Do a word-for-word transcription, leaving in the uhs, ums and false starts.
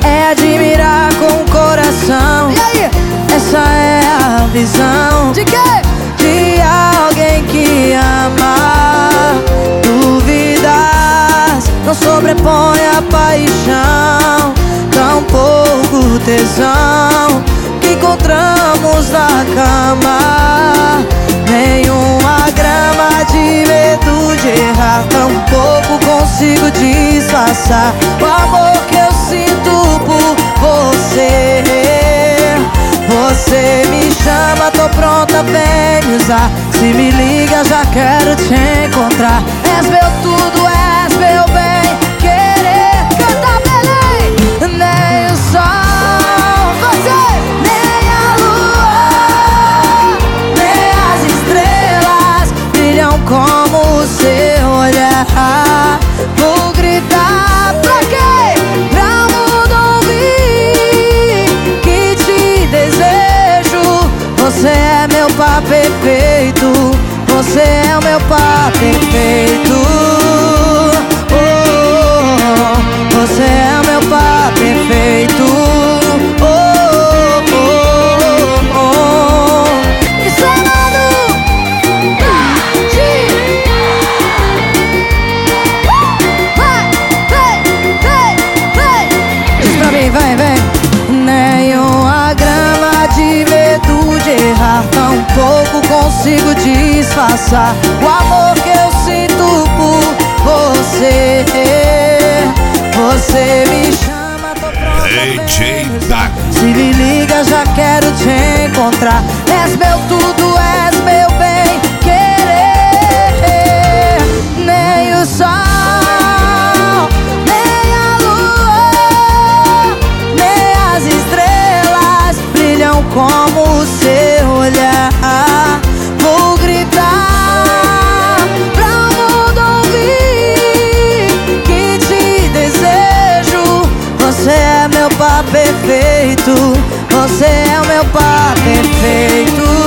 é admirar com o coração. E aí? Essa é a visão De quê? de alguém que ama. Dúvidas não sobrepõe a paixão, tampouco tesão que encontramos na cama. Nenhuma grama de medo de errar, tampouco consigo disfarçar o amor que eu sinto por você. Você me chama, tô pronta, vem me usar. Se me liga, já quero te encontrar. És meu tudo, és meu bem querer. Canta, Belém! Nem o sol, Você! nem a lua, nem as estrelas brilham como o seu olhar. Vou gritar Pra quê? pra mundo ouvir que te desejo. Você é meu par perfeito, você é o meu par perfeito. Oh, oh, oh. Você é o meu par perfeito. Oh, oh, oh, oh. Isso é Manu! Vai, vem, vem, vem! Diz pra mim, vem, vem. Nenhuma grama de medo de errar, tampouco consigo disfarçar o amor que eu sinto por você. Você me chama, tô pronta, D J vem me usar. Dax. Se me liga, já quero te encontrar. És meu tudo, és meu bem querer. Nem o sol, nem a lua, nem as estrelas brilham como o seu olhar. Vou gritar pra o mundo ouvir que te desejo. Você é meu par perfeito, você é o meu par perfeito.